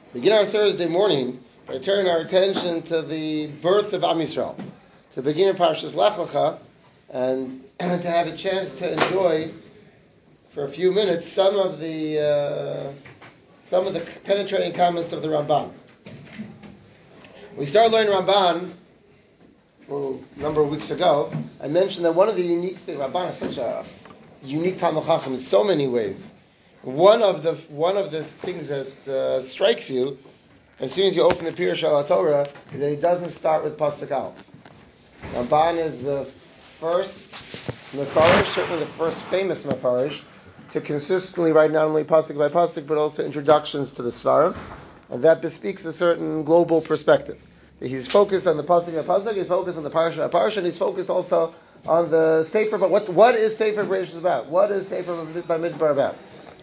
Begin our Thursday morning by turning our attention to the birth of Am Yisrael, to begin Parshas Lech Lecha, and to have a chance to enjoy for a few minutes some of the penetrating comments of the Ramban. We started learning Ramban a number of weeks ago. I mentioned that one of the unique things, Ramban is such a unique Talmud Chacham in so many ways. One of the things that strikes you as soon as you open the Pirush Torah is that he doesn't start with Pasuk Aleph. Ramban is the first Mefarish, certainly the first famous Mefarish, to consistently write not only Pasuk by Pasuk but also introductions to the Svarim, and that bespeaks a certain global perspective. He's focused on the Pasuk by Pasuk, he's focused on the Parsha by Parsha, and he's focused also on the Sefer. But what is Sefer Bereshis about? What is Sefer Bamidbar about?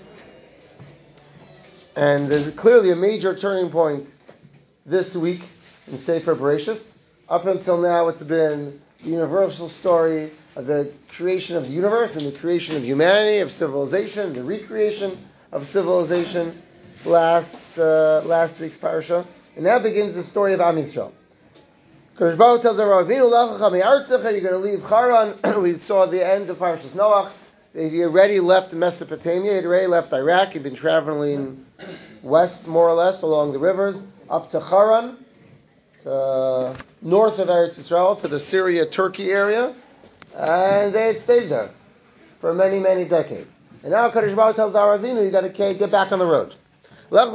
And there's clearly a major turning point this week in Sefer Bereshis. Up until now, it's been the universal story of the creation of the universe and the creation of humanity, of civilization, the recreation of civilization. Last week's parasha, and now begins the story of Am Yisrael. Kadosh Baruch tells Avinu, you're going to leave Haran. We saw the end of Parashas Noach. He already left Mesopotamia. He already left Iraq. He'd been traveling west, more or less, along the rivers, up to Haran, to north of Eretz Yisrael, to the Syria-Turkey area, and they had stayed there for many, many decades. And now Kadosh Baruch tells Avinu, you got to get back on the road. Much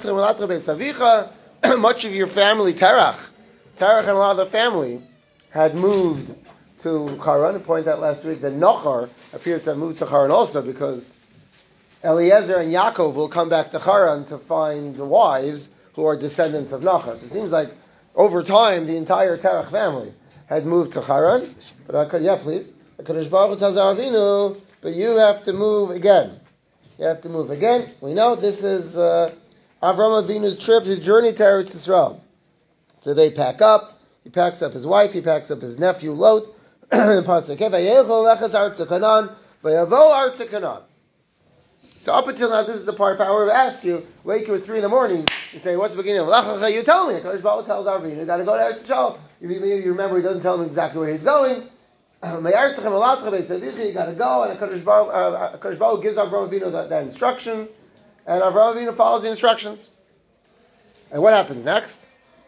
of your family, Terach and a lot of the family had moved to Haran. I pointed out last week that Nochar appears to have moved to Haran also because Eliezer and Yaakov will come back to Haran to find the wives who are descendants of Nochar. So it seems like over time the entire Terach family had moved to Haran. But please. HaKadosh Baruch Hu tells Avinu, but you have to move again. You have to move again. We know this is Avraham Avinu's trip, his journey to Eretz Yisrael. So they pack up. He packs up his wife. He packs up his nephew Lot. So up until now, this is the part. If I would have asked you, wake you at 3 a.m. and say, "What's the beginning of Lech Lecha?" You tell me. Kadosh Baruch tells Avinu, you got to go to Eretz Yisrael. You remember, he doesn't tell him exactly where he's going. You got to go, and Kadosh Baruch gives Avraham Avinu that instruction, and Avraham Avinu follows the instructions. And what happens next?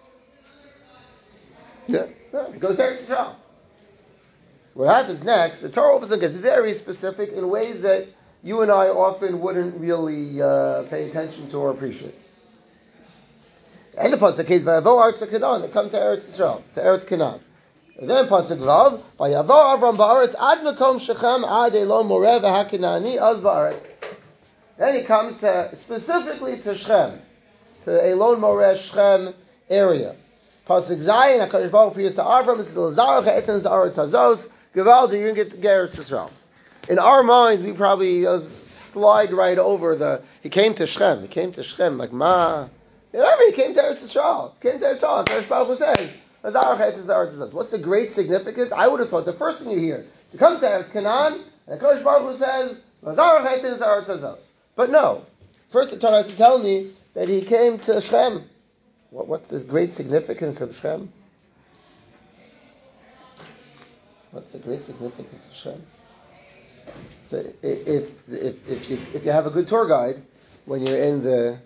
He goes to Eretz Yisrael. So what happens next? The Torah also gets very specific in ways that you and I often wouldn't really pay attention to or appreciate. And the pasuk is Vayavo Artz Canaan. They come to Eretz Yisrael, to Eretz Canaan. And then pasuk Vav Vayavo Avram Ba'aretz Ad Makom Shechem Ad Elon Moreh VaHakanani Az Ba'aretz. Then he comes specifically to Shechem, to the Elon Moreh Shechem area. Pasuk Zayin HaKadosh Baruch Hu appears to Avram and says Lazarach Etan Za'aretz Hazos Gevaldi. You're going to get Eretz Yisrael. In our minds, we probably slide right over he came to Shechem. Like, ma. Remember, he came to Eretz Yisrael. Kadosh Baruch Hu says, what's the great significance? I would have thought the first thing you hear is he comes to Eretz Canaan, and Kadosh Baruch Hu says, but no. First the Torah has to tell me that he came to Shechem. What's the great significance of Shechem? What's the great significance of Shechem? So if you have a good tour guide when you're in the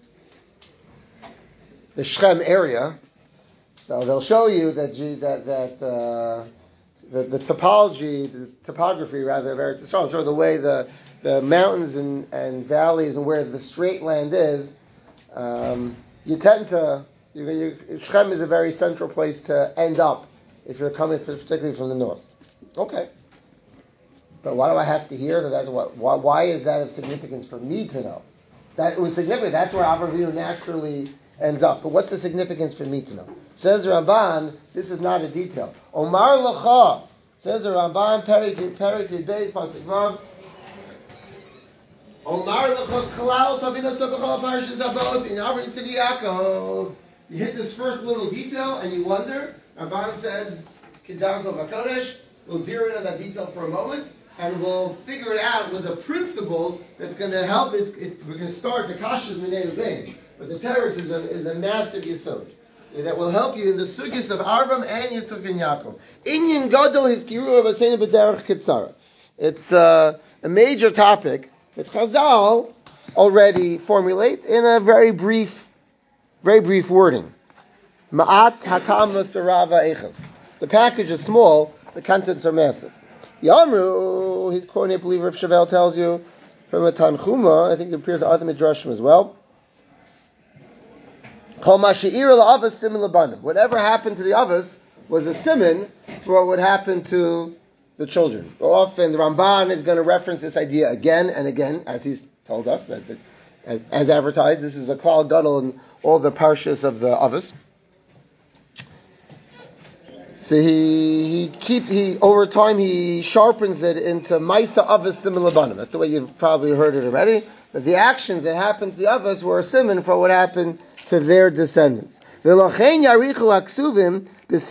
Shechem area, so they'll show you that the topography rather of Eretz Yisrael, sort of the way the mountains and valleys and where the straight land is, you tend to Shechem is a very central place to end up if you're coming particularly from the north. Okay. But why do I have to hear that? Why is that of significance for me to know? That it was significant. That's where Avraham Avinu naturally ends up. But what's the significance for me to know? Says the Ramban, this is not a detail. Omar Lacha, says the Ramban, Perik Yudbeis Pasuk Vav. Omar Lacha Kalal Tavina Sabachal Parshas Avot in Avram Tzvi Yaakov. You hit this first little detail and you wonder. Ramban says, Kedarko Vakodesh. We'll zero in on that detail for a moment. And we'll figure it out with a principle that's going to help. We're going to start the Kashas Minei Ubei. But the teretz is a massive yesod that will help you in the sugyas of Avram and Yitzchak and Yaakov. Inyan gadol his kiruv v'seinu b'derech kitzara. It's a major topic that Chazal already formulate in a very brief wording. Ma'at hakam v'sarava echas. The package is small, the contents are massive. Yamru, he's quoting, I believe Rav Shavel tells you, from a Tanchuma, I think it appears in other Midrashim as well. Whatever happened to the Avos was a siman for what would happen to the children. Often the Ramban is going to reference this idea again and again, as he's told us, that as advertised, this is a klal gadol in all the parshas of the Avos. So he over time he sharpens it into Maisa Avos Siman Labanim. That's the way you've probably heard it already. That the actions that happened to the Avos were a siman for what happened to their descendants. Ramban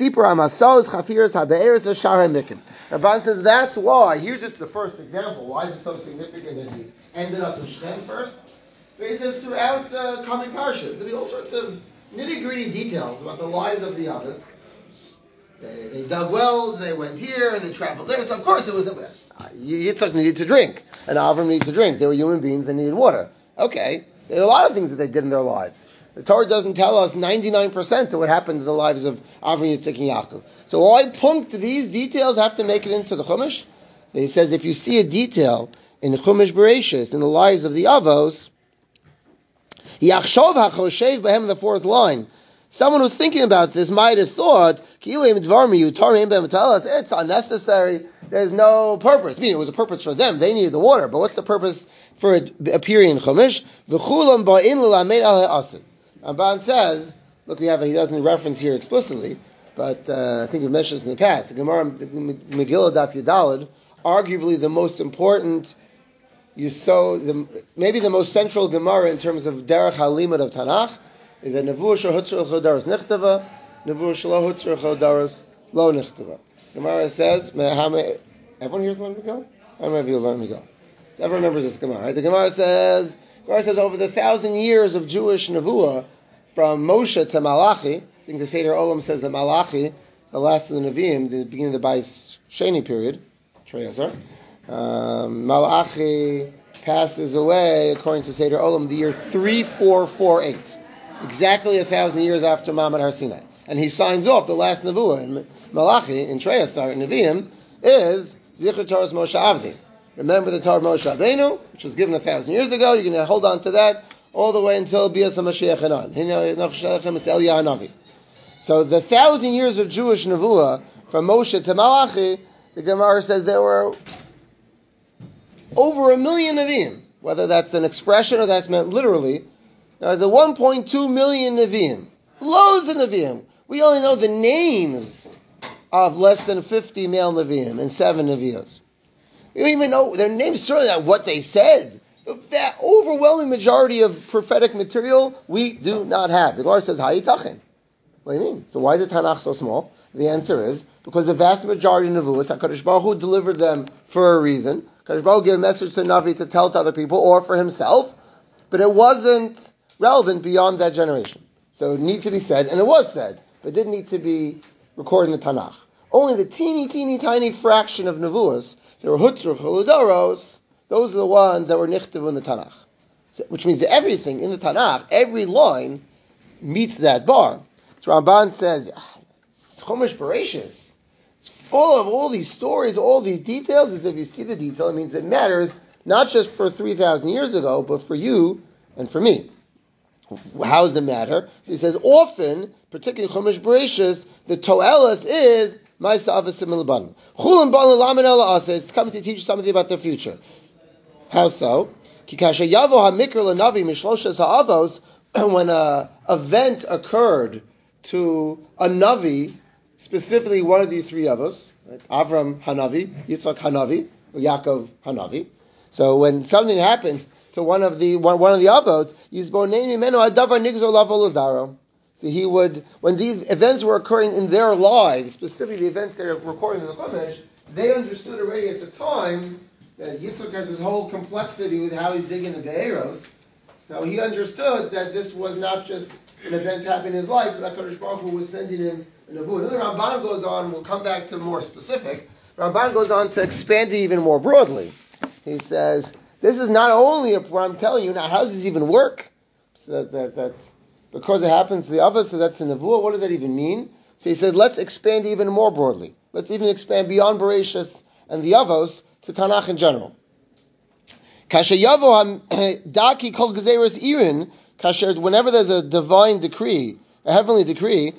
says that's why. Here's just the first example. Why is it so significant that he ended up in Shem first? But he says throughout the coming parshas, there'll be all sorts of nitty-gritty details about the lives of the Avos. They dug wells, they went here, and they traveled there. So of course it wasn't. Yitzchak needed to drink, and Avram needed to drink. They were human beings, they needed water. Okay, there are a lot of things that they did in their lives. The Torah doesn't tell us 99% of what happened in the lives of Avram, Yitzchak, and Yaakov. So why punct these details have to make it into the Chumash? So he says if you see a detail in the Chumash Bereshis, in the lives of the Avos, Yachshov HaChoshev Behem, the fourth line, someone who's thinking about this might have thought, it's unnecessary, there's no purpose. I mean, it was a purpose for them, they needed the water, but what's the purpose for it appearing in Chumash? Ramban says, look, he doesn't reference here explicitly, but I think we've mentioned this in the past. The Gemara, Megillah Daf Yudalad, arguably the most important, maybe the most central Gemara in terms of Derech HaLimud of Tanakh, is that Nevuah Shehutzar Chodaros Nichtava, Nevuah Shelo Hutzar Chodaros Lo Nichtava. Gemara says, everyone here's learning Megillah? I don't know if you learn Megillah. So everyone remembers this Gemara, right? The Gemara says over the 1,000 years of Jewish Nevuah, from Moshe to Malachi, I think the Seder Olam says that Malachi, the last of the Nevi'im, the beginning of the Bais Sheni period, Malachi passes away, according to Seder Olam, the year 3448. Exactly 1,000 years after Ma'amad Har Sinai. And he signs off the last Nevuah in Malachi, in Treyasar, in Nevi'im, is Zichr Torah's Moshe Avdi. Remember the Torah of Moshe Rabbeinu, which was given 1,000 years ago. You're going to hold on to that all the way until Bias HaMashiach and on. So the 1,000 years of Jewish Nevuah, from Moshe to Malachi, the Gemara says there were over 1 million Nevi'im. Whether that's an expression or that's meant literally, there was a 1.2 million Nevi'im. Loads of Nevi'im. We only know the names of less than 50 male Nevi'im and 7 Nevi'os. We don't even know their names, certainly not what they said. That overwhelming majority of prophetic material we do not have. The Gemara says, Hayitachin. What do you mean? So why is the Tanakh so small? The answer is because the vast majority of Nevuos, HaKadosh Baruch Hu delivered them for a reason. HaKadosh Baruch Hu gave a message to Navi to tell to other people or for himself, but it wasn't relevant beyond that generation. So it needed to be said, and it was said, but it didn't need to be recorded in the Tanakh. Only the teeny tiny fraction of Nevuos, there were Hutzur, Choludoros, those are the ones that were Nichtav in the Tanakh. So, which means that everything in the Tanakh, every line, meets that bar. So Ramban says, Chumash Bereshis, it's full of all these stories, all these details. As if you see the detail, it means it matters, not just for 3,000 years ago, but for you and for me. How does it matter? So he says, often, particularly Chumash Bereshis, the Toelis is Ma'aseh Avos Siman Labanim. Chulam Ban L'Lamed Ela Aseh, it's coming to teach you something about their future. How so? When an event occurred to a Navi, specifically one of these three Avos, right? Avram Hanavi, Yitzchak Hanavi, or Yaakov Hanavi. So when something happened to one of the Avos, so he would, when these events were occurring in their lives, specifically the events they're recording in the Chumash, they understood already at the time that Yitzchak has this whole complexity with how he's digging the Be'eros. So he understood that this was not just an event happening in his life, but that HaKadosh Baruch Hu was sending him a nevuah. And then Ramban goes on, we'll come back to more specific, Ramban goes on to expand it even more broadly. He says, this is not only what I'm telling you now, how does this even work? So that because it happens to the Avos, so that's the nevuah, what does that even mean? So he said, let's expand even more broadly. Let's even expand beyond Bereshis and the Avos to Tanakh in general. Whenever there's a divine decree, a heavenly decree,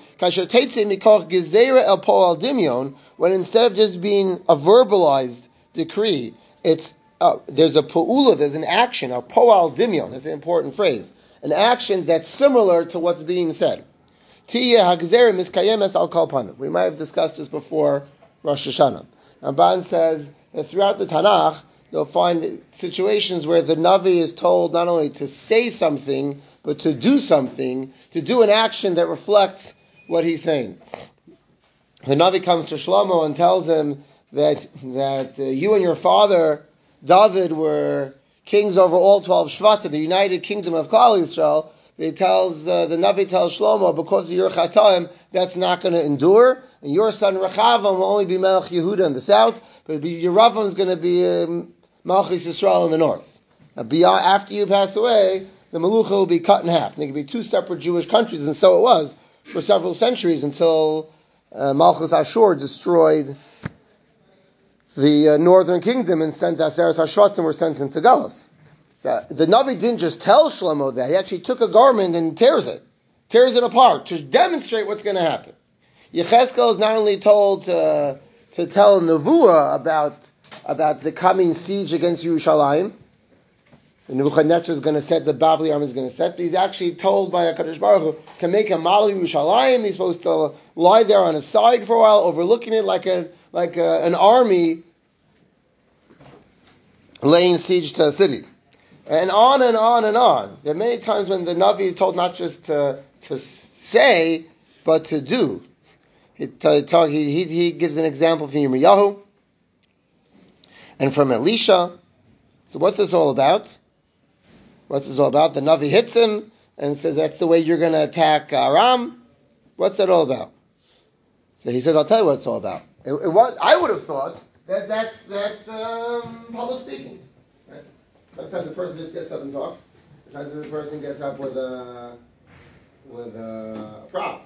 when instead of just being a verbalized decree, it's there's a pu'ula, there's an action, a po'al dimion, that's an important phrase, an action that's similar to what's being said. We might have discussed this before Rosh Hashanah. Ramban says that throughout the Tanakh, you'll find situations where the Navi is told not only to say something, but to do something, to do an action that reflects what he's saying. The Navi comes to Shlomo and tells him that you and your father, David, were kings over all 12 Shvatim, the united kingdom of Klal Yisrael. The Navi tells Shlomo, because of your chataim, that's not going to endure. And your son Rechavam will only be Melech Yehuda in the south, but Yeravam is going to be Malchus Yisrael in the north. After you pass away, the Melucha will be cut in half. They could be two separate Jewish countries, and so it was for several centuries until Malchus Ashur destroyed the northern kingdom and sent Aseret HaShvatim were sent into Galus. So the Navi didn't just tell Shlomo that. He actually took a garment and tears it apart to demonstrate what's going to happen. Yechezkel is not only told to tell Nevuah about the coming siege against Yerushalayim, and Nebuchadnezzar is going to set, the Babylon army is going to set, but he's actually told by HaKadosh Baruch Hu to make a model of Yerushalayim. He's supposed to lie there on his side for a while, overlooking it like an army laying siege to a city. And on and on and on. There are many times when the Navi is told not just to say, but to do. He gives an example from Yirmiyahu and from Elisha. So what's this all about? The Navi hits him and says, that's the way you're going to attack Aram. What's that all about? So he says, I'll tell you what it's all about. I would have thought that's public speaking. Right? Sometimes a person just gets up and talks. Sometimes a person gets up with a prop.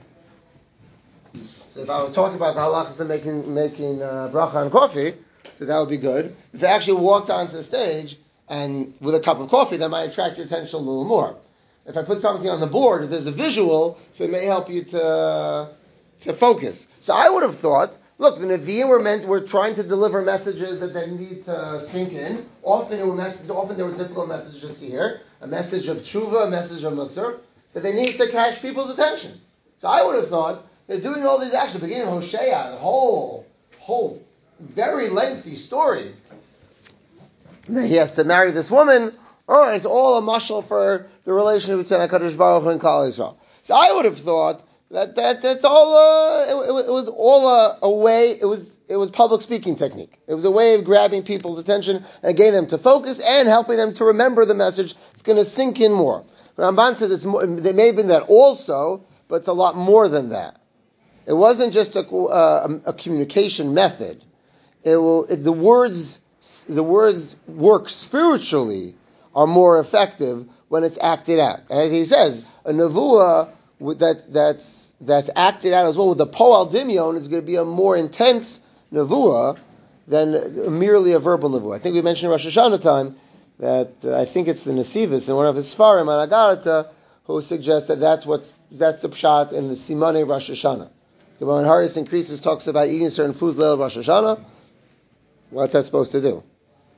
So if I was talking about the halachas of making bracha on coffee, so that would be good. If I actually walked onto the stage and with a cup of coffee, that might attract your attention a little more. If I put something on the board, if there's a visual, so it may help you to focus. So I would have thought, look, the Nevi'im were trying to deliver messages that they need to sink in. Often they were difficult messages to hear. A message of tshuva, a message of Musar. So they need to catch people's attention. So I would have thought they're doing all these actions. Beginning of Hosea, the whole very lengthy story. That he has to marry this woman. Oh, it's all a mashal for the relationship between HaKadosh Baruch Hu and Klal Yisrael. So I would have thought that's all. It was all a way. It was public speaking technique. It was a way of grabbing people's attention and getting them to focus and helping them to remember the message. It's going to sink in more. But Ramban says they may have been that also, but it's a lot more than that. It wasn't just a communication method. The words work spiritually are more effective when it's acted out. As he says, a nevuah that's acted out as well with the po'al dimion is going to be a more intense nevuah than merely a verbal nevuah. I think we mentioned in Rosh Hashanah time that I think it's the Nesivos in one of his Sfarim on Agarata who suggests that's the pshat in the Simanei Rosh Hashanah. When Haris increases, talks about eating certain foods Leil Rosh Hashanah. What's that supposed to do?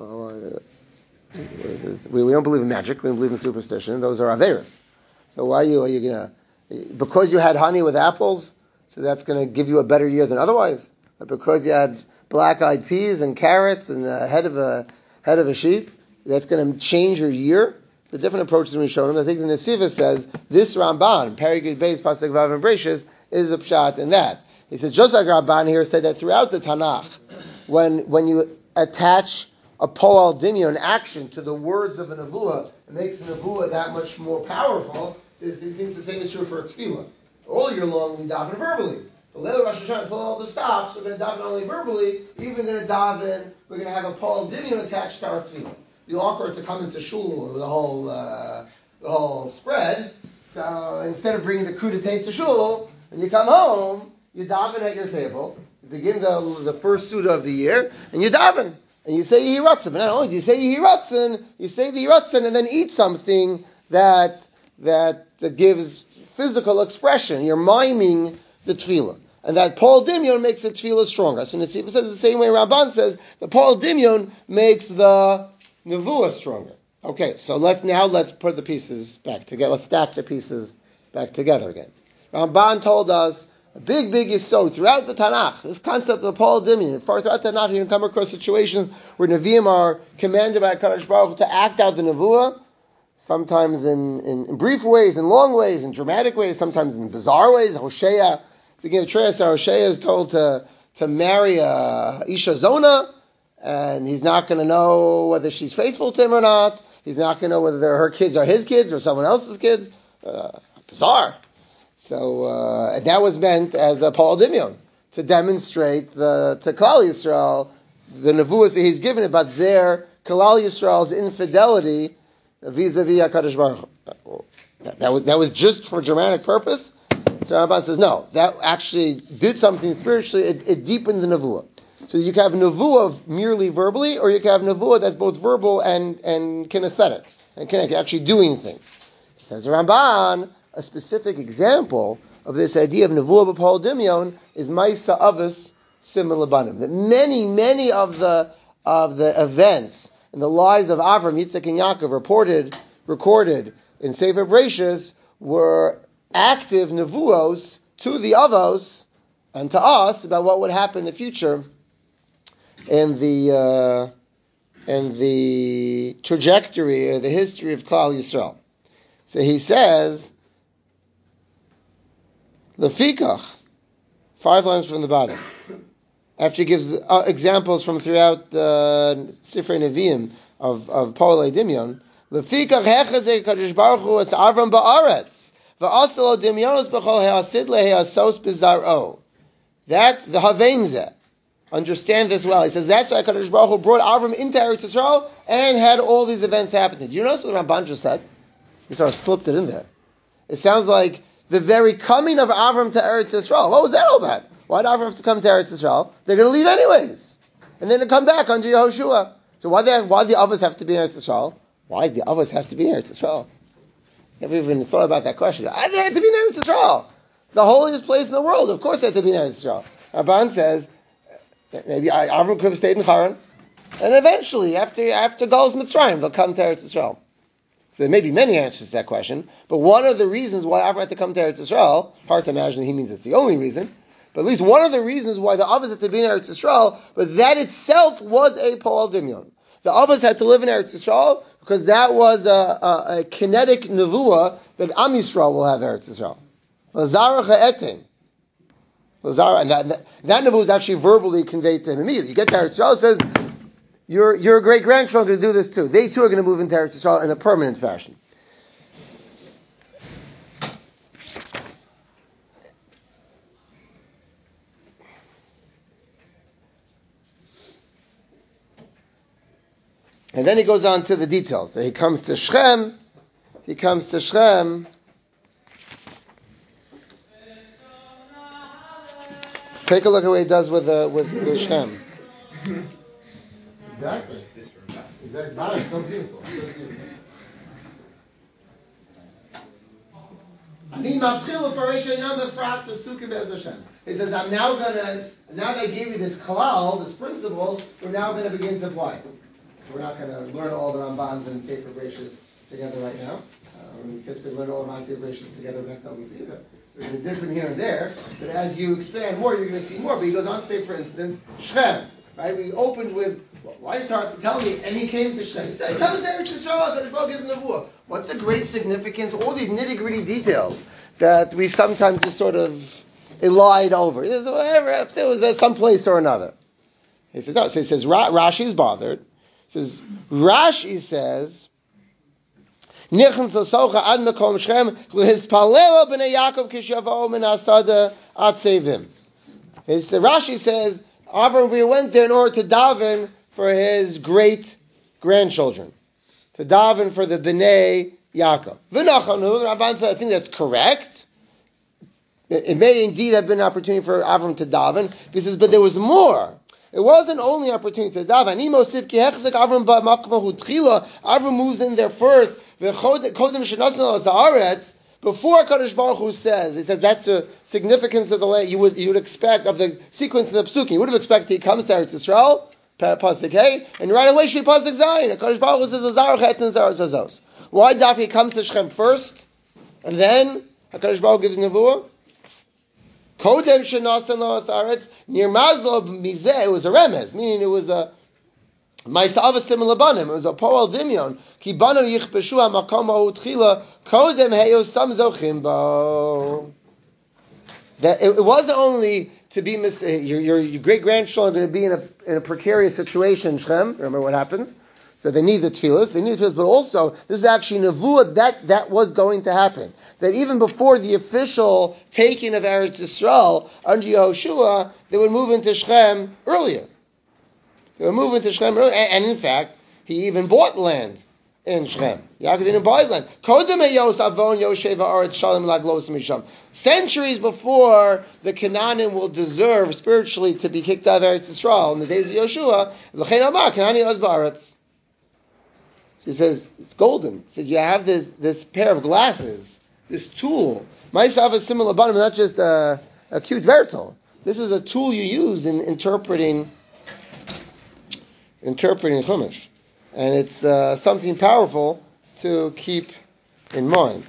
We don't believe in magic. We don't believe in superstition. Those are averos. So why are you going to, because you had honey with apples, so that's going to give you a better year than otherwise? Or because you had black-eyed peas and carrots and the head of a sheep, that's going to change your year? The different approaches we showed him. I think the Nesiva says this Ramban, Paragid Beis Pasuk Vav and Brachos, is a pshat in that. He says just like Ramban here said that throughout the Tanakh, when you attach a poal dimya, an action to the words of a nevuah. It makes a nevuah that much more powerful. He thinks the same is true for a tefillah. All year long we daven verbally. But later Rosh Hashanah, pull all the stops. We're going to daven not only verbally, even going to daven. We're going to have a poal dimya attached to our tefillah. The awkward to come into shul with the whole spread. So instead of bringing the cruditate to shul, when you come home, you daven at your table. You begin the first suda of the year, and you daven. And you say Yehi Ratzon. But not only do you say Yehi Ratzon, you say the Yehi Ratzon and then eat something that gives physical expression. You're miming the tefillah. And that Paul Dimyon makes the tefillah stronger. So Nesiva says the same way Ramban says, the Paul Dimyon makes the nevuah stronger. Okay, so let's put the pieces back together. Let's stack the pieces back together again. Ramban told us a big yisod throughout the Tanakh. This concept of Paul Dimyon. Throughout the Tanakh, you can come across situations where Nevi'im are commanded by HaKadosh Baruch Hu to act out the nevuah. Sometimes in brief ways, in long ways, in dramatic ways, sometimes in bizarre ways. Hosea, beginning of Treas, Hosea is told to marry Isha Zona, and he's not going to know whether she's faithful to him or not. He's not going to know whether her kids are his kids or someone else's kids. Bizarre. So and that was meant as a Paul Dimyon to demonstrate to Klal Yisrael the nevuahs that he's given about their Klal Yisrael's infidelity vis-a-vis HaKadosh Baruch Hu. That was just for dramatic purpose. So Ramban says no, that actually did something spiritually. It deepened the nevuah. So you can have nevuah merely verbally, or you can have nevuah that's both verbal and kinesthetic and actually doing things. Says Ramban, a specific example of this idea of nevuah b'Paul Dimyon is Ma'isa Avos Simon Labanim. That many of the events in the lives of Avram, Yitzchak, and Yaakov recorded in Sefer Bereshis were active nevuos to the Avos and to us about what would happen in the future in the trajectory or the history of Klal Yisrael. So he says, Lefikach, 5 lines from the bottom. After he gives examples from throughout Sifrei Nevi'im of Poalei Dimyon, Lefikach hechazek Kadosh Baruch Hu es Avram ba'aretz v'asalo dimyonos b'chol he'asid le'he'asos b'zar'o. That's the Havenza. Understand this well. He says that's why Kadosh Baruch Hu brought Avram into Eretz Yisrael and had all these events happening. Do you notice what the Ramban just said? He sort of slipped it in there. It sounds like the very coming of Avram to Eretz Yisrael. What was that all about? Why did Avram have to come to Eretz Yisrael? They're going to leave anyways. And then to come back under Yehoshua. So why the Avos have to be in Eretz Yisrael? Why do the Avos have to be in Eretz Yisrael? Never even thought about that question. Why do they have to be in Eretz Yisrael? The holiest place in the world. Of course they have to be in Eretz Yisrael. Ramban says, maybe Avram could have stayed in Haran, and eventually, after Galus Mitzrayim, they'll come to Eretz Yisrael. So there may be many answers to that question, but one of the reasons why Avram had to come to Eretz Yisrael, hard to imagine he means it's the only reason, but at least one of the reasons why the Avos had to be in Eretz Yisrael, but that itself was a Poal Dimyon. The Avos had to live in Eretz Yisrael because that was a kinetic nevuah that Am Yisrael will have Eretz Yisrael. Lazaracha etin. And that nevuah is actually verbally conveyed to him immediately. You get to Eretz Yisrael, it says, your great-grandchildren are going to do this too. They too are going to move into Eretz Yisrael in a permanent fashion. And then he goes on to the details. He comes to Shechem. Take a look at what he does with Shechem. Exactly. Wow, it's so beautiful. He says, now that I gave you this kalal, this principle, we're now going to begin to apply it. We're not going to learn all the Rambans and Sefer Bereshis together right now. We typically learn all the Rambans and Sefer Bereshis together next couple weeks either. There's a different here and there, but as you expand more, you're going to see more. But he goes on to say, for instance, Shechem. Right? We opened with, why is Torah tell me? And he came to Shechem. He said, he comes to Eretz Yisrael, Kadosh Baruch Hu gives him nevuah. What's the great significance? All these nitty-gritty details that we sometimes just sort of elide over. It was some place or another. He says, no. So he says, Rashi's bothered. says, Rashi says, Rashi says, Avram went there in order to daven for his great grandchildren, to daven for the Bnei Yaakov. The Ramban said, I think that's correct. It may indeed have been an opportunity for Avram to daven. He says, but there was more. It wasn't only an opportunity to daven. Avram moves in there first. Before Kadosh Baruch Hu says, he says that's the significance of the land you would expect of the sequence of the psukim. You would have expected he comes to Eretz Yisrael, pasuk Hey, and right away should be pasuk Zayin. Kadosh Baruch Hu says Azar Het and Zar Zazos. Why Dafi comes to Shechem first, and then Kadosh Baruch Hu gives nevuah? Kodem shenasan lo asaretz near Maslo mizeh. It was a remez, meaning it was a ma'isavas labanim. It was a poal dimyon. Ki banu yichbeshu hamakom ha'utchila kodem heyo samzochim bo. That it wasn't only to be your great grandchildren are going to be in a precarious situation. Shechem, remember what happens? So they need the tefillas, but also this is actually nevuah that was going to happen. That even before the official taking of Eretz Yisrael under Yehoshua, they would move into Shechem earlier. And in fact, he even bought land in Shechem. Yaakov even bought land. Centuries before the Canaanim will deserve spiritually to be kicked out of Eretz Yisrael in the days of Yehoshua, he says, it's golden. He says, you have this pair of glasses, this tool. Ma'asav is similar bottom, not just a cute vertel. This is a tool you use in interpreting Chumash. And it's something powerful to keep in mind.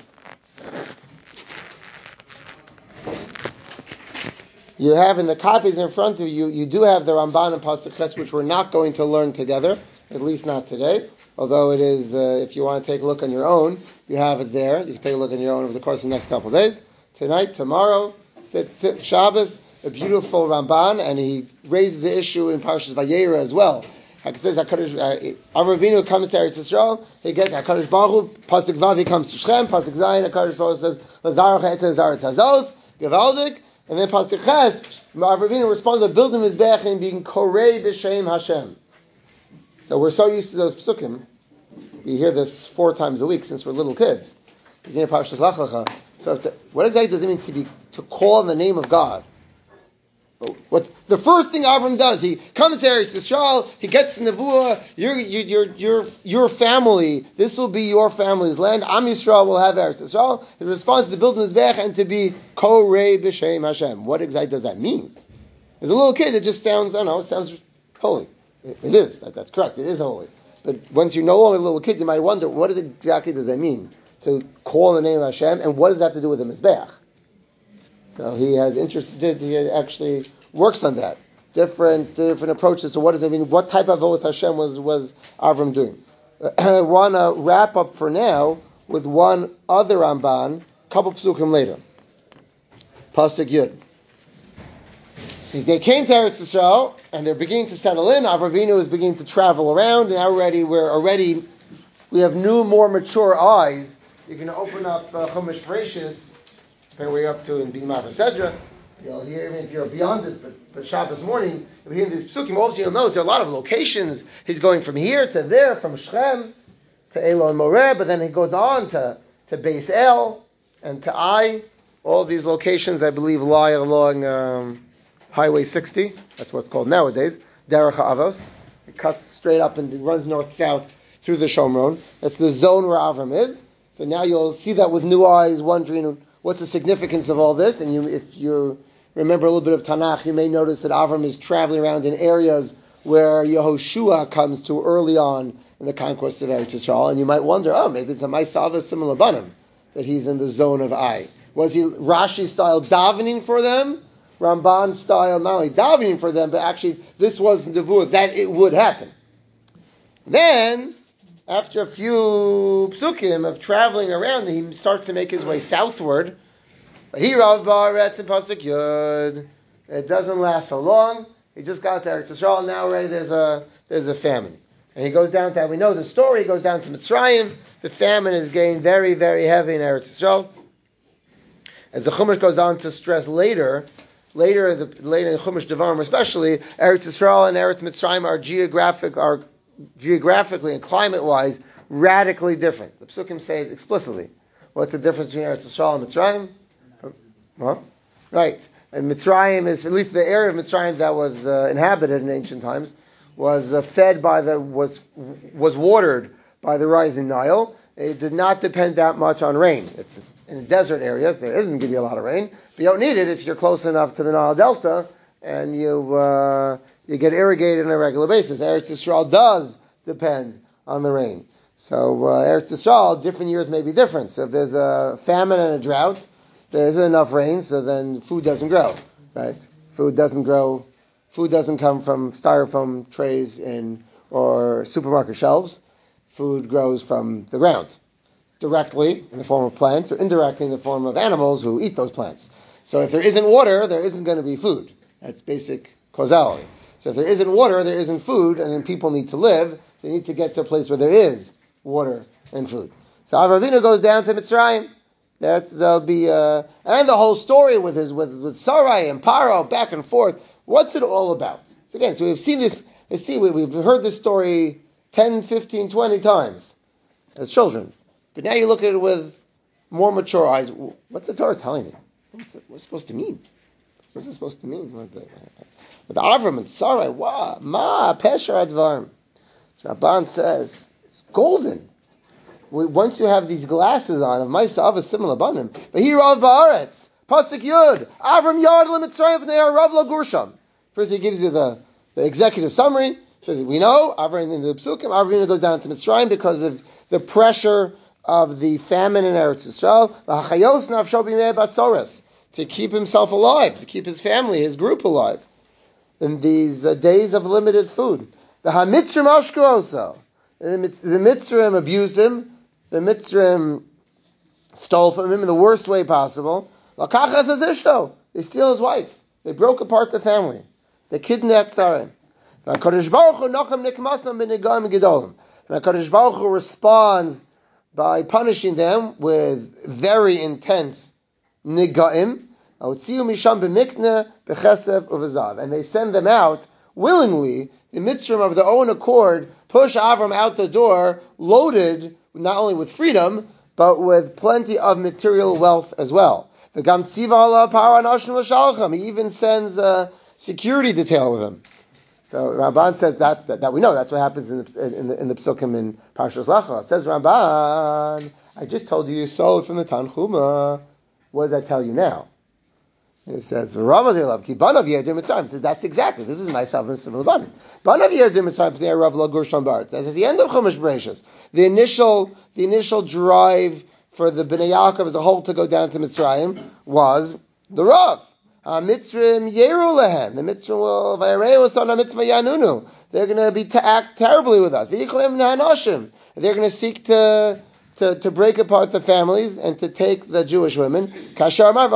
You have in the copies in front of you, you do have the Ramban and Pasuk Ches, which we're not going to learn together, at least not today. Although it is, if you want to take a look on your own, you have it there. You can take a look on your own over the course of the next couple of days. Tonight, tomorrow, Shabbos, a beautiful Ramban, and he raises the issue in Parshas Vayera as well. Like it says, Avram Avinu comes to Eretz Yisrael, he gets HaKadosh Baruch Hu, Pasuk Vav, he comes to Shechem, Pasuk Zayin, HaKadosh Baruch Hu says, Lazar Cheta Zar Tzazos, Gevaldik, and then Pasuk Ches, Avram Avinu responds to building his Bech and being Korei B'Shem Hashem. So we're so used to those psukim. We hear this 4 times a week since we're little kids. Beginning of Parshas Lech Lecha. So what exactly does it mean to call on the name of God? What the first thing Avram does, he comes here to Yisrael, he gets the nevuah, your family, this will be your family's land. Am Yisrael will have Eretz Yisrael. The response is to build Mizbech and to be Korei B'Shem Hashem. What exactly does that mean? As a little kid, it just sounds, it sounds holy. It is. That's correct. It is holy. But once you're no longer a little kid, you might wonder, what exactly does that mean? To call on the name of Hashem, and what does that have to do with the Mizbeach? So he actually works on that. Different approaches to what does it mean, what type of avodas Hashem was Avram doing. I want to wrap up for now with one other Ramban, a couple psukim later. Pasuk Yud. They came to Eretz Yisrael, and they're beginning to settle in. Avram Avinu is beginning to travel around, and we have new, more mature eyes. You can open up Chumash Bereshis, where we're up to in Bimah V'Sedra. You'll hear, even if you're beyond this, but Shabbos morning, you'll hear these psukim. Also, you'll notice there are a lot of locations. He's going from here to there, from Shechem to Elon Moreh, but then he goes on to Beis El and to Ai. All these locations, I believe, lie along Highway 60, that's what it's called nowadays, Derech HaAvos. It cuts straight up and runs north-south through the Shomron. That's the zone where Avram is. So now you'll see that with new eyes, wondering what's the significance of all this. And if you remember a little bit of Tanakh, you may notice that Avram is traveling around in areas where Yehoshua comes to early on in the conquest of Eretz Yisrael. And you might wonder, maybe it's a Ma'asava Simon Labanim, that he's in the zone of Ai. Was he Rashi-style davening for them? Ramban style, not only davening for them, but actually this was nevuah that it would happen. Then, after a few psukim of traveling around, he starts to make his way southward. It doesn't last so long. He just got to Eretz Yisrael, now already there's a famine. And he goes down to, we know the story, he goes down to Mitzrayim. The famine is getting very, very heavy in Eretz Yisrael. As the Chumash goes on to stress later in Chumash Devarim especially, Eretz Yisrael and Eretz Mitzrayim are geographically and climate-wise radically different. The Psukim say it explicitly. What's the difference between Eretz Yisrael and Mitzrayim? Huh? Right. And Mitzrayim is, at least the area of Mitzrayim that was inhabited in ancient times, was fed by was watered by the rising Nile. It did not depend that much on rain. It's in a desert area, there isn't going to be a lot of rain. But you don't need it if you're close enough to the Nile Delta and you get irrigated on a regular basis. Eretz Yisrael does depend on the rain. So Eretz Yisrael, different years may be different. So if there's a famine and a drought, there isn't enough rain, so then food doesn't grow, right? Food doesn't grow. Food doesn't come from styrofoam trays or supermarket shelves. Food grows from the ground, directly in the form of plants or indirectly in the form of animals who eat those plants. So if there isn't water, there isn't going to be food. That's basic causality. So if there isn't water, there isn't food, and then people need to live. So you need to get to a place where there is water and food. So Avraham Avinu goes down to Mitzrayim. There'll be and the whole story with Sarai and Paro back and forth. What's it all about? So again, we've seen this. We've heard this story 10, 15, 20 times as children. But now you look at it with more mature eyes. What's the Torah telling me? What's it supposed to mean? What's it supposed to mean? With Avram and Sarai, ma pesher advarim. So Rabban says it's golden. Once you have these glasses on of Ma'aseh Avos similar banim, but here of Baaretz, Pasuk Yud, Avram Yard L'Mitzrayim B'nei Arav L'Gursham. First, he gives you the executive summary. So we know Avram in the Psukim, Avram goes down to Mitzrayim because of the pressure of the famine in Eretz Yisrael. L'Hachayos Nafsho B'mei Batzoros, to keep himself alive, to keep his family, his group alive in these days of limited food. The Hamitzrim Ashku also. The Mitzrim abused him. The Mitzrim stole from him in the worst way possible. They steal his wife. They broke apart the family. They kidnapped Sarai. And HaKadosh Baruch Hu responds by punishing them with very intense nigaim. And they send them out willingly. The Mitzrim of their own accord push Avram out the door, loaded not only with freedom, but with plenty of material wealth as well. He even sends a security detail with him. So Ramban says that we know that's what happens in the Psukim in Parshas Lech Lecha. Says Ramban, I just told you sold from the Tanchuma. What does that tell you now? It says, that's exactly, this is myself and similar button. That's at the end of Chumash Bereishis. The initial drive for the Bnei Yaakov as a whole to go down to Mitzrayim was the Rav. Mitzrim yeru lehem. The Mitzrim will they're going to act terribly with us. They're going to seek to break apart the families and to take the Jewish women. You know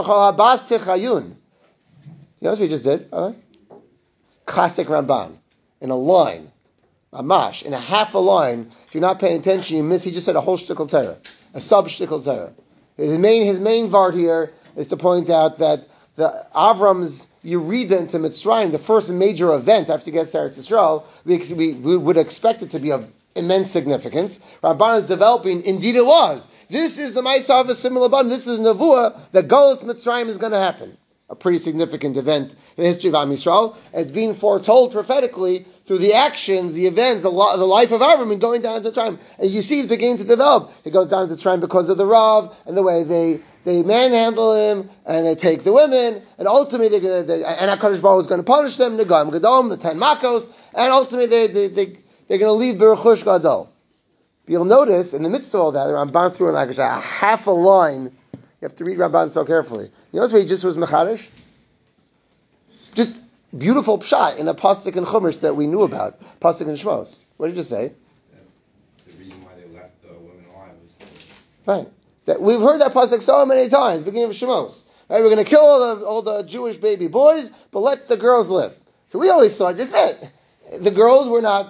what we just did? Classic Ramban. In a line. Mamash. In a half a line. If you're not paying attention, you miss. He just said a whole shtickle Torah. A sub-shtickle Torah. His main vart here is to point out that the Avram's Yerida into Mitzrayim, the first major event after he gets to Eretz Yisrael, we would expect it to be of immense significance. Ramban is developing, indeed it was. This is the Ma'aseh of a similar bun. This is Nevuah, that Golus Mitzrayim is going to happen. A pretty significant event in the history of Am Yisrael. It's being foretold prophetically through the actions, the events, the life of Avram and going down to Mitzrayim. As you see, it's beginning to develop. It goes down to Mitzrayim because of the Rav and the way they manhandle him and they take the women and ultimately and HaKadosh Baruch Hu is going to punish them, the Negam Gadol, the 10 Makos, and ultimately they're going to leave Berechush Gadol. But you'll notice, in the midst of all that, Ramban threw in like a half a line. You have to read Ramban so carefully. You notice where he just was Mechadish? Just beautiful pshat in a pasuk and chumash that we knew about. Pasuk and Shmos. What did you say? The reason why they left the women alive was... Right. That we've heard that pasuk so many times, beginning of Shmos. Right? We're going to kill all the Jewish baby boys, but let the girls live. So we always thought, just that. The girls were not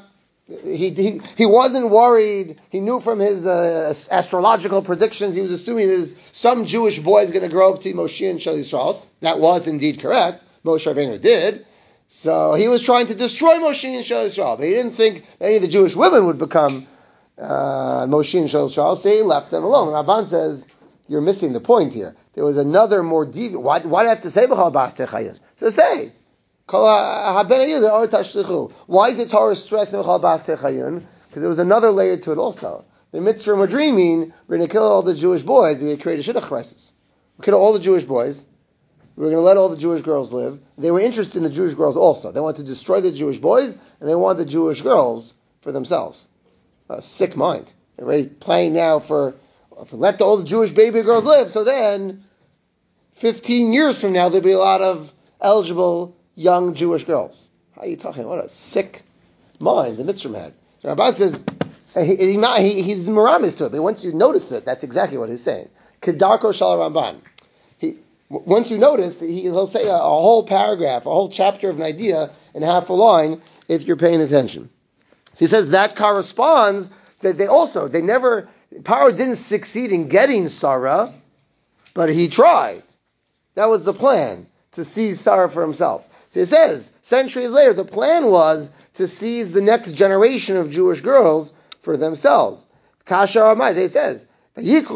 He wasn't worried. He knew from his astrological predictions, he was assuming there's some Jewish boy is going to grow up to be Moshe and Shel Yisrael. That was indeed correct. Moshe Rabbeinu did. So he was trying to destroy Moshe and Shel Yisrael. But he didn't think any of the Jewish women would become Moshe and Shel Yisrael, so he left them alone. Ramban says, you're missing the point here. There was another more deviant. Why do I have to say B'chal Bas Techayun? So say, why is the Torah stressing B'chal Bas Techayun? Because there was another layer to it also. The mitzvah were dreaming, we're going to kill all the Jewish boys, we're going to create a shidduch crisis. We'll kill all the Jewish boys, we're going to let all the Jewish girls live. They were interested in the Jewish girls also. They wanted to destroy the Jewish boys, and they wanted the Jewish girls for themselves. A sick mind. They're already planning now for let all the Jewish baby girls live, so then 15 years from now there'll be a lot of eligible young Jewish girls. How are you talking? What a sick mind the Mitzvah had. So Rabban says, he's miramis to it, but once you notice it, that's exactly what he's saying. Kedarko Shal Ramban. Once you notice, he'll say a whole paragraph, a whole chapter of an idea in half a line if you're paying attention. So he says that corresponds that Paro didn't succeed in getting Sarah, but he tried. That was the plan, to seize Sarah for himself. So he says, centuries later, the plan was to seize the next generation of Jewish girls for themselves. Kasher Amar, he says, and he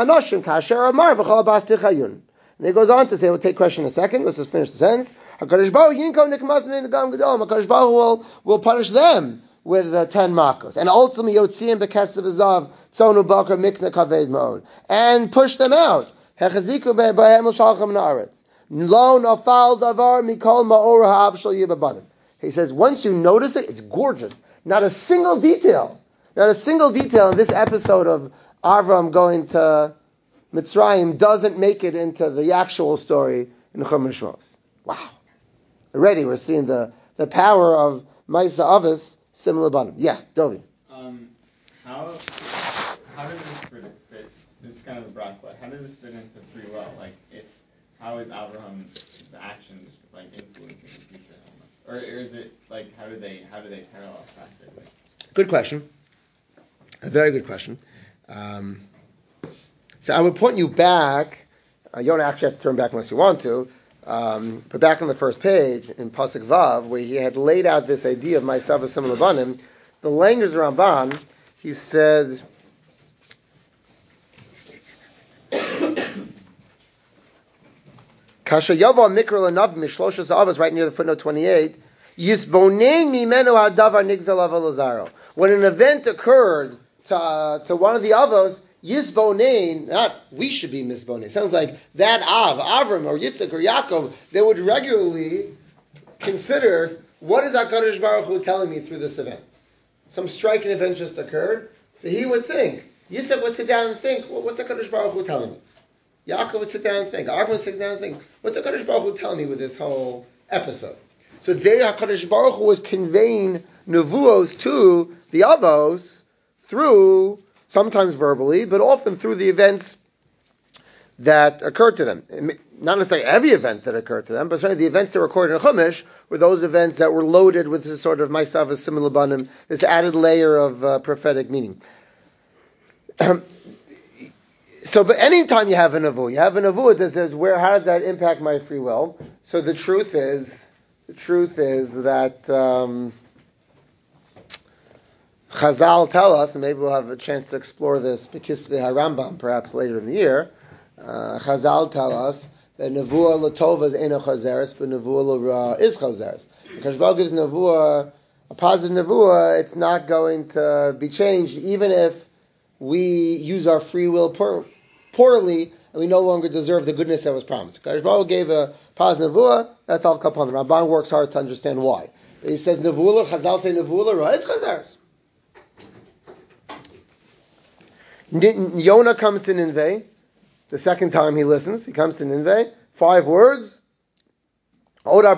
goes on to say, we'll take question in a second, let's just finish the sentence. HaKadosh Baruch will punish them with 10 makos. And ultimately, Yotzim Bekesav Azav, Tzonu Bakar Mikna Kaved Ma'od. And push them out. Hechaziku Be'hem L'Shalcham Na'aretz. Lo Nafal Davar Mikol Ma'or Ha'av Shal Yibabadim. He says, once you notice it, it's gorgeous. Not a single detail in this episode of Avram going to Mitzrayim doesn't make it into the actual story in the Chumash Shmos. Wow. Already we're seeing the power of Maisa Avos, similar bottom. Yeah, Dovi. How does this fit? This is kind of a broad question. How does this fit into free will? How is Abraham's actions influencing the future? Or is it how do they parallel practically? Good question. A very good question. So I would point you back. You don't actually have to turn back unless you want to. But back on the first page in Pasuk Vav, where he had laid out this idea of Ma'asav Asim Lebanim, the language of Ramban, he said, Kasha Yavo Mikra Lanav Mishloshas Avos, right near the footnote 28, Yisbonein Mimenu Hadavar Nigzalav Elazaro. When an event occurred to one of the Avos, Yisbonein, not we should be misbonein. Sounds like that Avram or Yitzchak or Yaakov, they would regularly consider, what is HaKadosh Baruch Hu telling me through this event? Some striking event just occurred, so he would think. Yitzchak would sit down and think, well, what's HaKadosh Baruch Hu telling me? Yaakov would sit down and think. Avram would sit down and think, what's HaKadosh Baruch Hu telling me with this whole episode? So there HaKadosh Baruch Hu was conveying nevuos to the Avos through, sometimes verbally, but often through the events that occurred to them. Not necessarily every event that occurred to them, but certainly the events that were recorded in Chumash were those events that were loaded with this sort of Ma'asav Asim Lebanim, this added layer of prophetic meaning. But anytime you have a nevuah that says, how does that impact my free will? So the truth is that Chazal tell us, and maybe we'll have a chance to explore this Bekisvei HaRambam perhaps later in the year. Chazal tell us that nevuah l'tova is eno chazeres, but nevuah l'ra is chazeres. Because Baruch gives nevuah, a positive nevuah, it's not going to be changed, even if we use our free will poorly, and we no longer deserve the goodness that was promised. Kadosh Baruch gave a positive nevuah, that's all kapon. The Ramban works hard to understand why. He says nevuah, Chazal say nevuah l'ra is chazeres. Yonah comes to Nineveh. The second time he listens, he comes to Nineveh. 5 words. 40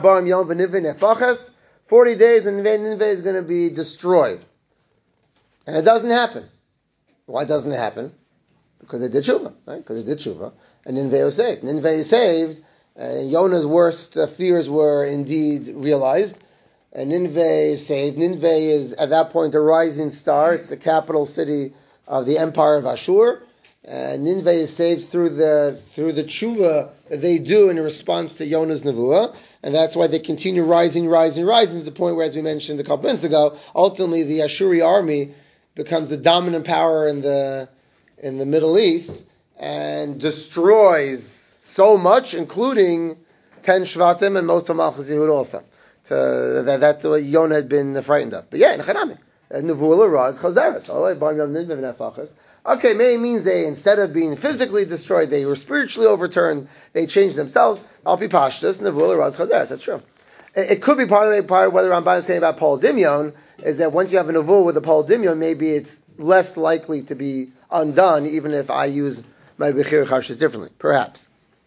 days and Nineveh is going to be destroyed. And it doesn't happen. Why doesn't it happen? Because they did tshuva, right? Because they did tshuva. And Nineveh was saved. Nineveh is saved. Yonah's worst fears were indeed realized. and Nineveh is saved. Nineveh is at that point a rising star. It's the capital city of the empire of Ashur. And Nineveh is saved through the tshuva that they do in response to Yonah's nevuah, and that's why they continue rising to the point where, as we mentioned a couple minutes ago, ultimately the Ashuri army becomes the dominant power in the Middle East and destroys so much, including 10 Shvatim and most of Malchus Yehud also. That's what Yonah had been frightened of. But yeah, in Chanami. Nevuah Raz Chazeres. Okay, may means they, instead of being physically destroyed, they were spiritually overturned. They changed themselves. Al pi pashtus Nevuah Raz Chazeres. That's true. It could be part of what Ramban is saying about Paul Dimyon is that once you have a nevuah with a Paul Dimyon, maybe it's less likely to be undone, even if I use my Bechir Chashis differently. Perhaps.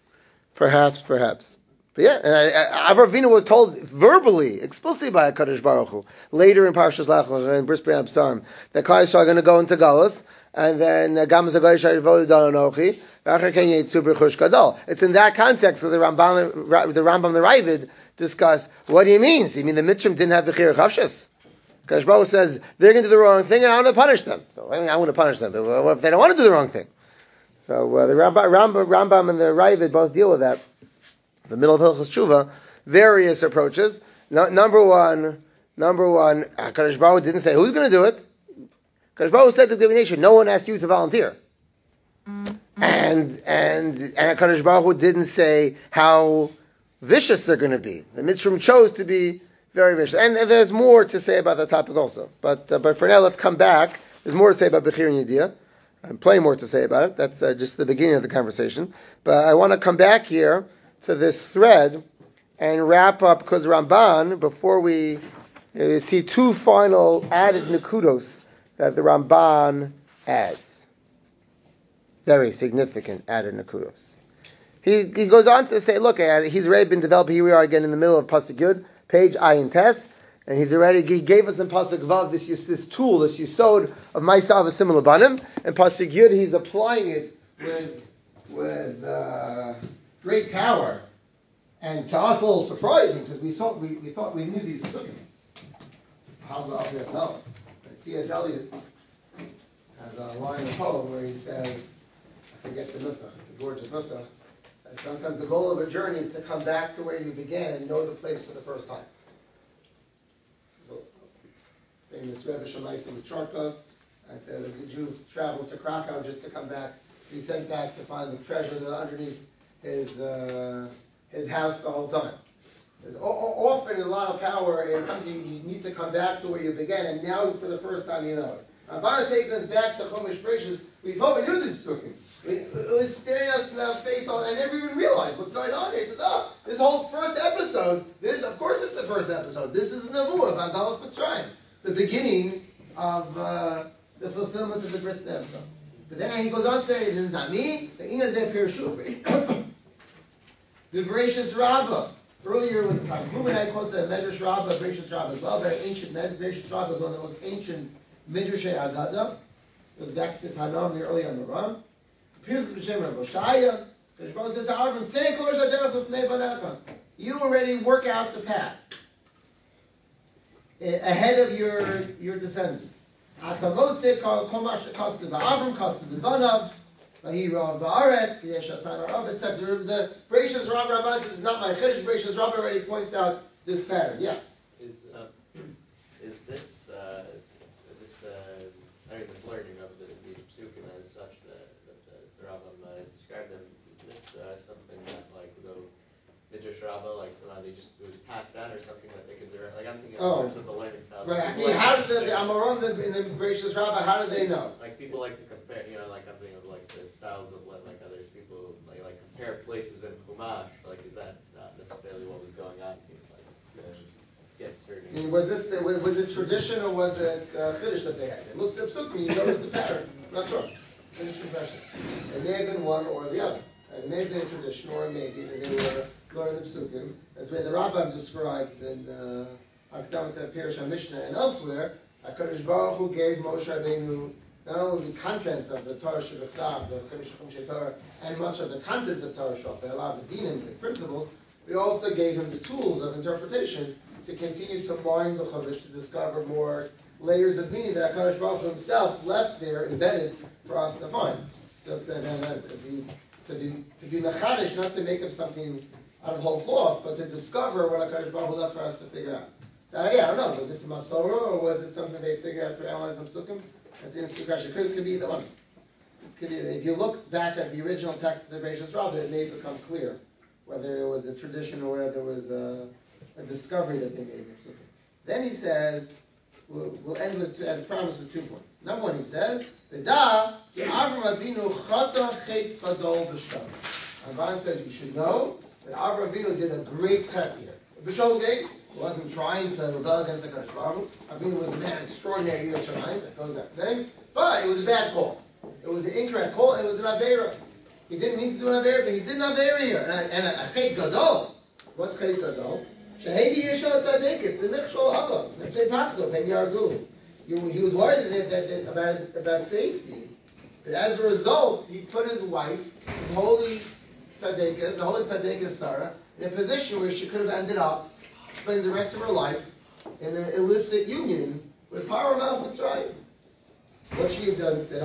But yeah, Avraham Avinu was told verbally, explicitly by HaKadosh Baruch Hu, later in Parshas Lech Lecha and Bris Be'am Psarim, that Klal Yisrael are going to go into Galus, and then Gam Zagoy Sharivodu Dan Anochi, V'acher Ken Yetzu B'chush Gadol. It's in that context that the Rambam, the Ravid discuss. What do you mean? So you mean the Mitzrim didn't have Bechir Chavshis? HaKadosh Baruch Hu says they're going to do the wrong thing, and I'm going to punish them. So I want to punish them, but what if they don't want to do the wrong thing? So the Rambam and the Ravid both deal with that. The middle of Hilchos Tshuva, various approaches. Number one, HaKadosh Baruch Hu didn't say who's going to do it. HaKadosh Baruch Hu said to the nation, no one asked you to volunteer. And HaKadosh Baruch Hu didn't say how vicious they're going to be. The Mitzrim chose to be very vicious. And there's more to say about that topic also. But for now, let's come back. There's more to say about Bechir and Yediyah. And plenty more to say about it. That's just the beginning of the conversation. But I want to come back here to this thread and wrap up, because Ramban, before we see two final added nekudos that the Ramban adds. Very significant added nekudos. He goes on to say, look, he's already been developed. Here we are again in the middle of Pasuk Yud, page Ayin Tes, and he gave us in Pasuk Vav this tool, this yisod of Ma'asav V'Simul Banim, and Pasuk Yud he's applying it with great power, and to us a little surprising because we thought we knew these psukim. How about else? T.S. Eliot has a line of poem where he says, I forget the nusach, it's a gorgeous nusach, that sometimes the goal of a journey is to come back to where you began and know the place for the first time. So, famous Rebbe Shemaisa with Charkov, the Jew travels to Krakow just to come back. He's sent back to find the treasure that underneath his house the whole time. There's often a lot of power in something you need to come back to where you began, and now for the first time you know it. Ramban is taking us back to Chumash Bereshis. We thought we knew this psukim. It was staring us in the face, and I never even realized what's going on here. He says, this whole first episode, of course it's the first episode. This is Nevuah about Galus Mitzrayim, the beginning of the fulfillment of the Brit episode. But then he goes on to say, this is not me, the Inga Zeh Pirshu. The Bereshis Rabbah. Earlier with the Talmud, I quote the Medrash Rabbah, Bereshis Rabbah as well. Very ancient. Bereshis Rabbah is one of the most ancient Midrashei Agada. It goes back to the Tanam, the early Amoram. Appears with B'Shem Rav Hoshaya. The Shmuel says to Avram, "Tzei kol shaderech l'fnei banecha." You already work out the path ahead of your descendants. Atamotze kol mash kastu ba'Avram kastu b'Banav. The Bereshis Rabbah says it's not my chiddush. Bereshis Rabbah already points out this pattern. Yeah. Is this this learning of the psukim as such that as the Rambam described them, is this something that like would go Midrash Rabbah, like somehow they just was passed down or something that they could direct? Like I'm thinking in terms of the learning styles. Right. I mean, how did the Amoram in the Bereshis Rabbah? How did they know? Like people like to compare. Like I'm thinking of like the styles of like others. People like compare places in Chumash. Like is that not necessarily what was going on? It's like get certain. I mean, was it tradition or was it chiddush that they had? They looked up psukim. You noticed the pattern. I'm not sure. Interesting question. It may have been one or the other. It may have been a tradition, or maybe that they were learning the psukim, as way the Rambam describes in Akdamat Pirush HaMishnah and elsewhere. HaKadosh Baruch Hu gave Moshe Rabbeinu not only the content of the Torah Shebechsav, the Chumshei Torah, and much of the content of Torah Shebechsav, a lot of the dinim, the principles. We also gave him the tools of interpretation to continue to mine the Chumash, to discover more layers of meaning that HaKadosh Baruch Hu himself left there, embedded for us to find. So to be mechadish, not to make up something out of whole cloth, but to discover what HaKadosh Baruch Hu left for us to figure out. So, I don't know, was this a Masorah, or was it something they figured out through analyzing the Psukim? That's an interesting question. It could be either one. It could be, if you look back at the original text of the Bereishis Rabbah, it may become clear whether it was a tradition or whether it was a discovery that they made. Then he says, we'll end with, as promised, with 2 points. Number one, he says, V'da ki Avram Avinu chata chet gadol b'shtam. Ramban says you should know that Avram Avinu did a great chet here. B'shol gate, he wasn't trying to rebel against the HaKadosh Baruch Hu. Avinu was a man extraordinary Yerushalayim, that goes that thing, but it was a bad call. It was an incorrect call, and it was an Aveira. He didn't mean to do an Aveira, but he did an Aveira here. And a chet gadol. What's chet gadol? Shehedi yeshon tzadikis, b'michshol haba, mepnei pachdo, pen yargu. He was worried about safety, but as a result, he put his wife, his holy tzadikah, the holy tzadikah Sarah, in a position where she could have ended up spending the rest of her life in an illicit union with Paro Melech Mitzrayim. What she had done instead?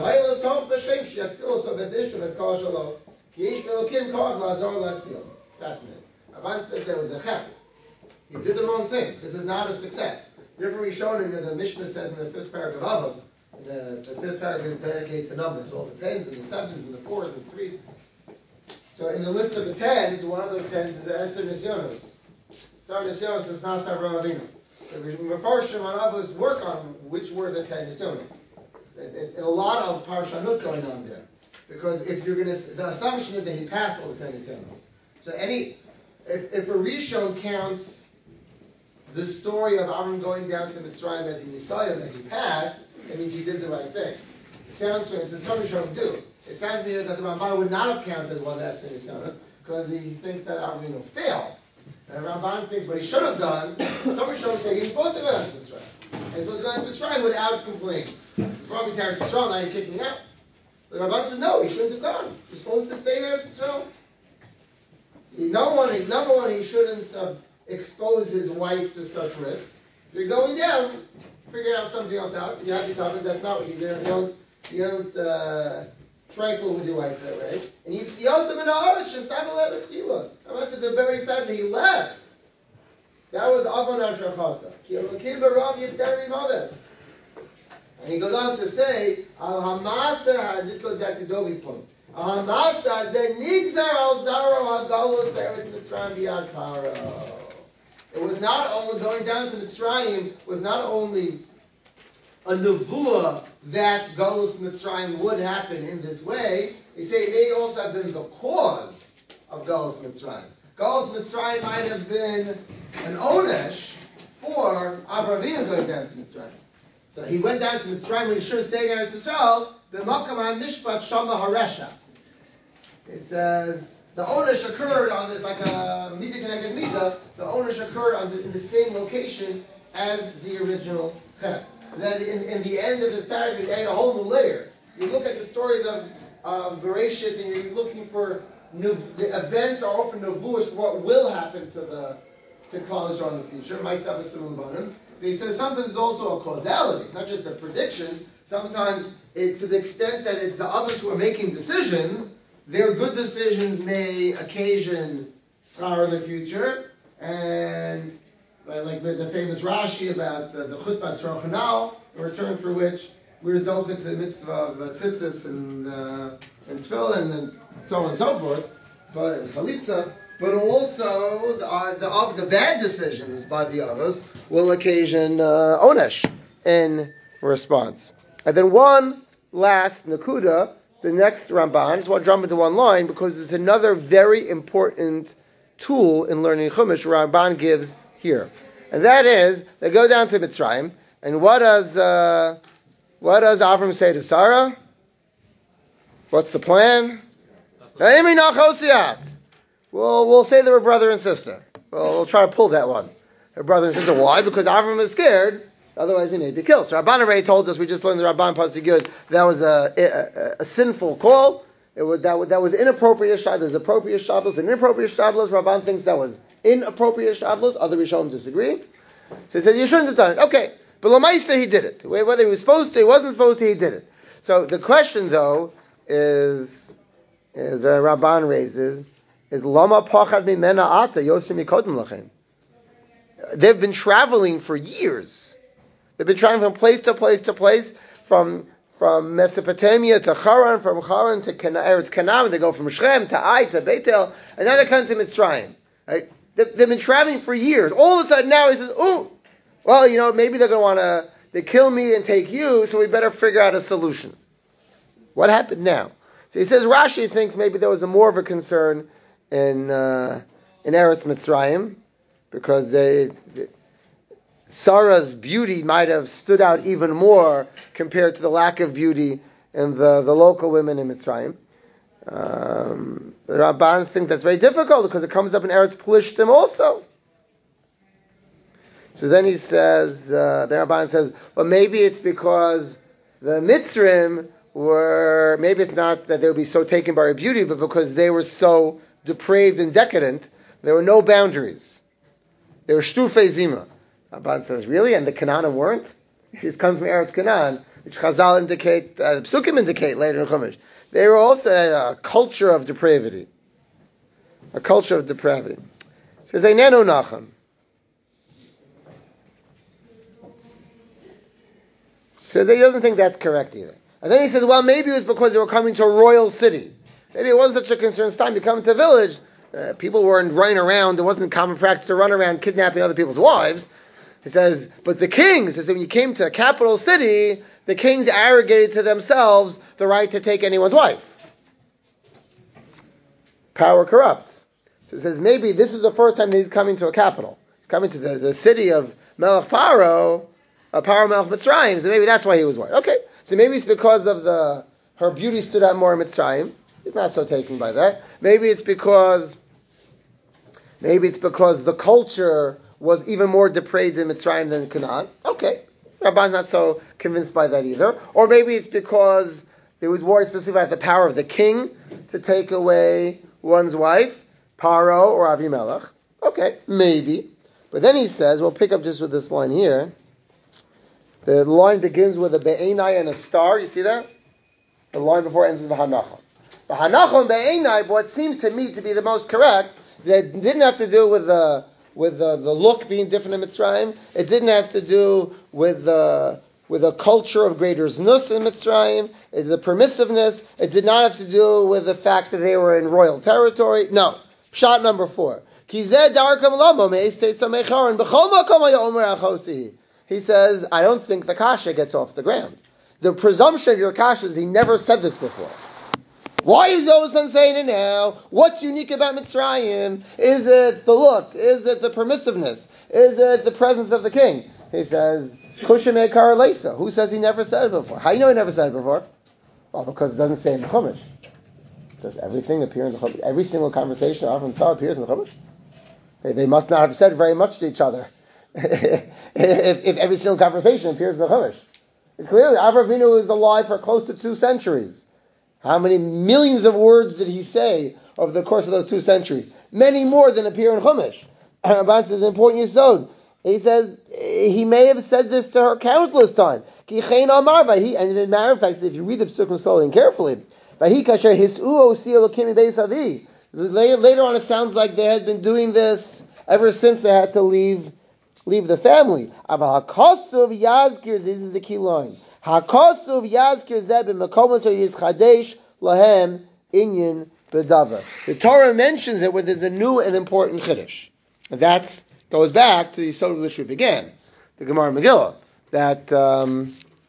Fascinating. Avan said there was a chet. He did the wrong thing. This is not a success. Different Rishonim, the Mishnah says in the 5th paragraph of Avos, the 5th paragraph is dedicated to numbers, all the 10s and the 7s and the 4s and 3s. So in the list of the 10s, one of those 10s is the Eser Nisyonos. Sar Nisyonos is not Avram Avinu. So Mefarshim on Avos work on which were the 10 Nisyonos. A lot of Parshanut going on there. Because if you're going to, the assumption is that he passed all the 10 Nisyonos. So if a Rishon counts the story of Avram going down to Mitzrayim as a Yisayim that he passed, it means he did the right thing. It sounds to me, it's some Rishon do. It sounds to me that the Ramban would not have counted as one of the Yisayim because he thinks that Avram failed. And Ramban thinks what he should have done, some Rishon say he was supposed to go down to Mitzrayim. And he was supposed to go down to Mitzrayim without complaint. Probably Teretz Yisrael, now you kick me out. But Ramban says no, he shouldn't have gone. He was supposed to stay there at Yisrael. Number one, he shouldn't expose his wife to such risk. If you're going down, figure out something else out. You have to tell him that's not what you do. You don't trifle with your wife that way. And you see also in the Haaretz, just have a letter tefillah. Unless it's the very fact that he left. That was Avon Ashachata. Ki Elokim barav yifteri maves. And he goes on to say, Al Hamasa, this goes back to Dovi's point. Al Hamasa ze nigzar al zaro hagalos be'eretz Mitzrayim biyad paro. It was not only going down to Mitzrayim was not only a nevuah that Galus Mitzrayim would happen in this way. They say it may also have been the cause of Galus Mitzrayim. Galus Mitzrayim might have been an onesh for Avraham Avinu going down to Mitzrayim. So he went down to Mitzrayim when he should have stayed there in Israel. The Makam HaMishpat Shama Haresha. It says the onesh occurred on this, like a Midah Keneged Midah. The onesh occurred in the same location as the original chet. That in the end of this paragraph, you add a whole new layer. You look at the stories of Bereishis, and you're looking for the events are often nevuos for what will happen to Klal Yisrael in the future. Myself is Simulim. But he says sometimes it's also a causality. It's not just a prediction. Sometimes, to the extent that it's the others who are making decisions, their good decisions may occasion schar in the future, and like the famous Rashi about the Chutbah Tzorchanal, in return for which we're zocheh to the mitzvah of tzitzis and tefillin and so on and so forth, but chalitza. But also the bad decisions by the others will occasion onesh in response. And then one last nakuda, the next Ramban. I just want to jump into one line because it's another very important tool in learning Chumash Ramban gives here. And that is, they go down to Mitzrayim, and what does Avram say to Sarah? What's the plan? We'll say they were brother and sister. We'll try to pull that one. They're brother and sister. Why? Because Avram is scared, otherwise he may be killed. So Rabban already told us, we just learned the Rabban Pasuk Yud, that was a sinful call. That was inappropriate shadlos. There's appropriate shadlos and inappropriate shadlos. Rabban thinks that was inappropriate shadlos. Other Rishonim disagree. So he said, you shouldn't have done it. Okay. But Lamaisa, he did it. Whether he was supposed to, he wasn't supposed to, he did it. So the question, though, is the Rabban raises, is Lama Pachad Mimena Ata Yosim Mikodim Lachem. They've been traveling for years. They've been traveling from place to place to place, from Mesopotamia to Haran, from Haran to Eretz Canaan. They go from Shem to Ai to Beitel, and now they come to Mitzrayim. Right? They've been traveling for years. All of a sudden now he says, "Ooh, well, maybe they're going to they kill me and take you, so we better figure out a solution." What happened now? So he says Rashi thinks maybe there was more of a concern in Eretz Mitzrayim, because Sarah's beauty might have stood out even more compared to the lack of beauty in the local women in Mitzrayim. The Ramban thinks that's very difficult because it comes up in Eretz Plishtim also. So then he says, the Ramban says, well, maybe it's because the Mitzrim maybe it's not that they would be so taken by her beauty, but because they were so depraved and decadent, there were no boundaries. They were Shtufei Zima. Ramban says, really? And the Canaanim weren't? She's come from Eretz Canaan, which Chazal indicate, the Psukim indicate later in Chumash. They were also a culture of depravity. A culture of depravity. It says, Einenu Nacham. So he doesn't think that's correct either. And then he says, well, maybe it was because they were coming to a royal city. Maybe it wasn't such a concern. It's time to come to a village. People weren't running around. It wasn't common practice to run around kidnapping other people's wives. He says, but the kings, when you came to a capital city, the kings arrogated to themselves the right to take anyone's wife. Power corrupts. So he says, maybe this is the first time that he's coming to a capital. He's coming to the city of Melech Paro, Paro Melech Mitzrayim, so maybe that's why he was worried. Okay, so maybe it's because of her beauty stood out more in Mitzrayim. He's not so taken by that. Maybe it's because the culture was even more depraved in Mitzrayim than Canaan. Okay, Rabban's not so convinced by that either. Or maybe it's because there was worried specifically about the power of the king to take away one's wife, Paro or Avimelech. Okay, maybe. But then he says, we'll pick up just with this line here. The line begins with a be'enai and a star. You see that? The line before ends with the hanachon. The hanachon be'enai, what seems to me to be the most correct, that didn't have to do with the look being different in Mitzrayim. It didn't have to do with a culture of greater znus in Mitzrayim. The permissiveness. It did not have to do with the fact that they were in royal territory. No. Pshat number 4. He says, I don't think the kasha gets off the ground. The presumption of your kasha is he never said this before. Why is all of a sudden saying it now? What's unique about Mitzrayim? Is it the look? Is it the permissiveness? Is it the presence of the king? He says, Kushime Karalesa. Who says he never said it before? How do you know he never said it before? Well, because it doesn't say in the Chumash. Does everything appear in the Chumash? Every single conversation of Avram Sarah appears in the Chumash? They must not have said very much to each other if every single conversation appears in the Chumash. Clearly, Avraham Avinu is alive for close to 2 centuries. How many millions of words did he say over the course of those 2 centuries? Many more than appear in Chumash. Ramban says an important yesod. He says he may have said this to her countless times. And as a matter of fact, if you read the Psukim slowly and carefully, later on it sounds like they had been doing this ever since they had to leave the family. This is the key line. The Torah mentions it when there's a new and important chiddush. And that goes back to the yesod with which we began, the Gemara Megillah, that the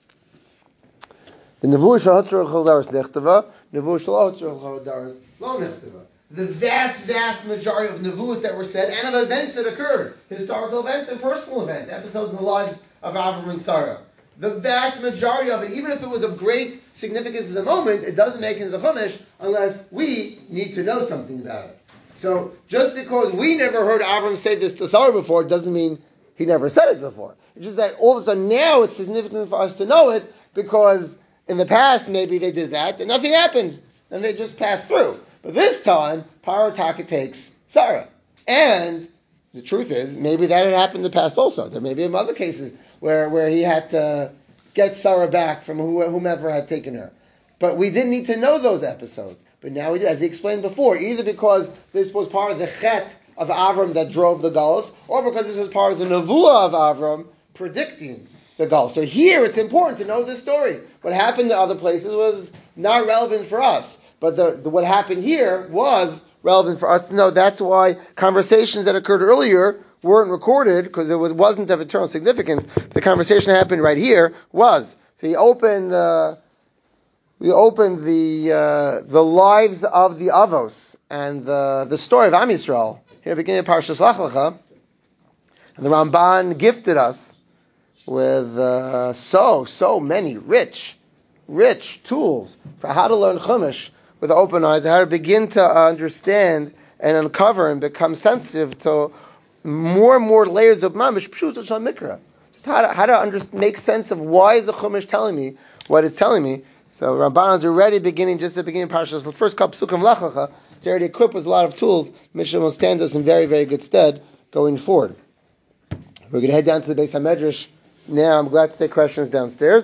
nevuah shel Hotzar Chodaris nechtava, nevuah shel Hotzar Chodaris lo nechtava. The vast majority of nevuahs that were said and of events that occurred, historical events and personal events, episodes in the lives of Avram and Sarah. The vast majority of it, even if it was of great significance in the moment, it doesn't make it into the Chumash unless we need to know something about it. So just because we never heard Avram say this to Sarah before doesn't mean he never said it before. It's just that all of a sudden now it's significant for us to know it because in the past maybe they did that and nothing happened and they just passed through. But this time, Paro Taka takes Sarah. And the truth is, maybe that had happened in the past also. There may be other cases where he had to get Sarah back from whomever had taken her. But we didn't need to know those episodes. But now we do, as he explained before, either because this was part of the chet of Avram that drove the Galus, or because this was part of the Nevuah of Avram predicting the Galus. So here it's important to know this story. What happened in other places was not relevant for us. But what happened here was relevant for us to know. That's why conversations that occurred earlier weren't recorded, because it wasn't of eternal significance. The conversation that happened right here was. So we opened the lives of the Avos and the story of Am Yisrael here beginning of Parshas Lech Lecha, and the Ramban gifted us with so many rich tools for how to learn Chumash with open eyes, how to begin to understand and uncover and become sensitive to more and more layers of Mamish Pshut Shal Mikra. Just how to make sense of why is the Chumash telling me what it's telling me. So Ramban is already beginning, just at the beginning of Parshas, the first couple Psukim Lech Lecha, it's already equipped with a lot of tools. Mishnah will stand us in very, very good stead going forward. We're going to head down to the Beis HaMedrash now. I'm glad to take questions downstairs.